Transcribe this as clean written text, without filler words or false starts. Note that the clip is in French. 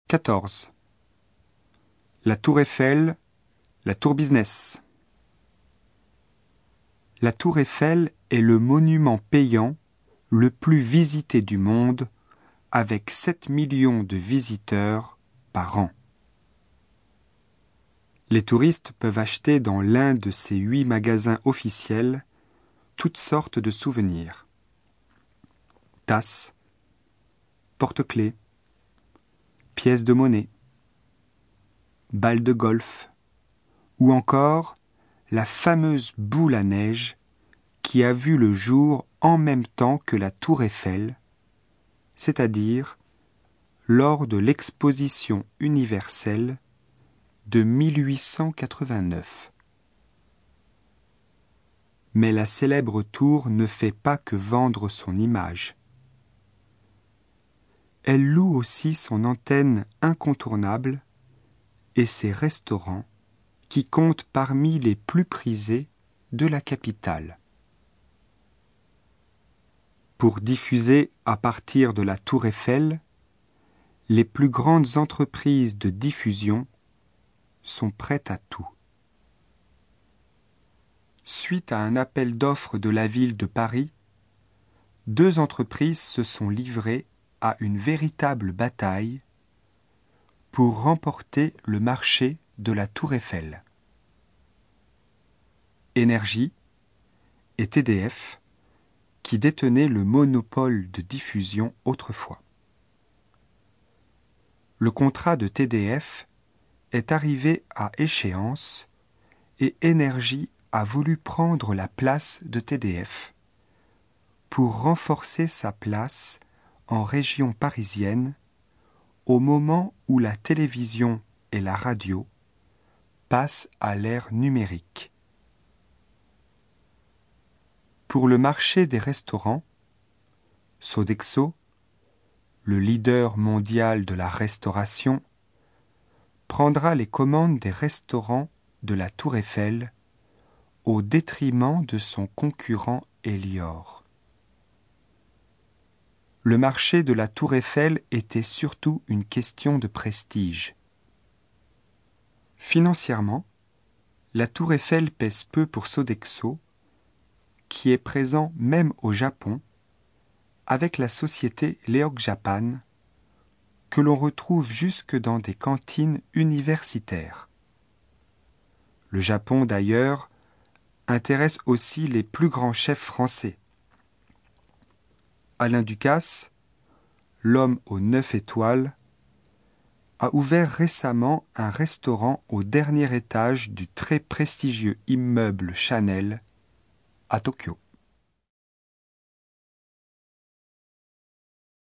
14. La Tour Eiffel, la Tour Business. La Tour Eiffel est le monument payant le plus visité du monde, avec 7 millions de visiteurs par an. Les touristes peuvent acheter dans l'un de ces 8 magasins officiels toutes sortes de souvenirs. Tasses, porte-clés, pièces de monnaie, balles de golf, ou encore la fameuse boule à neige qui a vu le jour en même temps que la Tour Eiffel, c'est-à-dire lors de l'exposition universelle de 1889. Mais la célèbre tour ne fait pas que vendre son image. Elle loue aussi son antenne incontournable et ses restaurants qui comptent parmi les plus prisés de la capitale. Pour diffuser à partir de la Tour Eiffel, les plus grandes entreprises de diffusion sont prêtes à tout. Suite à un appel d'offres de la ville de Paris, 2 entreprises se sont livrées à une véritable bataille pour remporter le marché de la Tour Eiffel. Énergie et TDF, qui détenaient le monopole de diffusion autrefois. Le contrat de TDF est arrivé à échéance et Énergie a voulu prendre la place de TDF pour renforcer sa place en région parisienne au moment où la télévision et la radio passent à l'ère numérique. Pour le marché des restaurants, Sodexo, le leader mondial de la restauration, prendra les commandes des restaurants de la Tour Eiffel au détriment de son concurrent Elior. Le marché de la Tour Eiffel était surtout une question de prestige. Financièrement, la Tour Eiffel pèse peu pour Sodexo, qui est présent même au Japon, avec la société Leok Japan, que l'on retrouve jusque dans des cantines universitaires. Le Japon, d'ailleurs, intéresse aussi les plus grands chefs français. Alain Ducasse, l'homme aux 9 étoiles, a ouvert récemment un restaurant au dernier étage du très prestigieux immeuble Chanel à Tokyo.